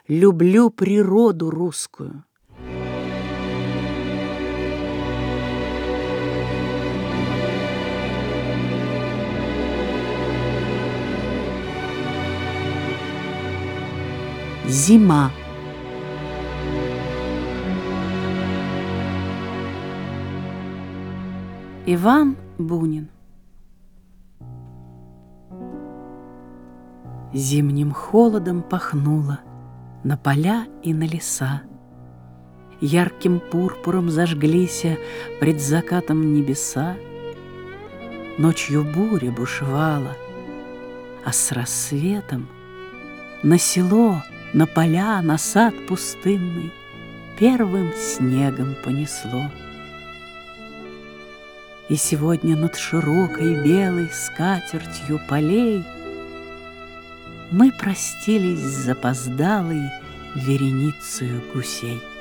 люблю природу русскую. Зима. Иван Бунин. Зимним холодом пахнуло на поля и на леса. Ярким пурпуром зажглися пред закатом небеса. Ночью буря бушевала, а с рассветом на село, на поля, на сад пустынный первым снегом понесло. И сегодня над широкой белой скатертью полей мы простились с запоздалой вереницею гусей.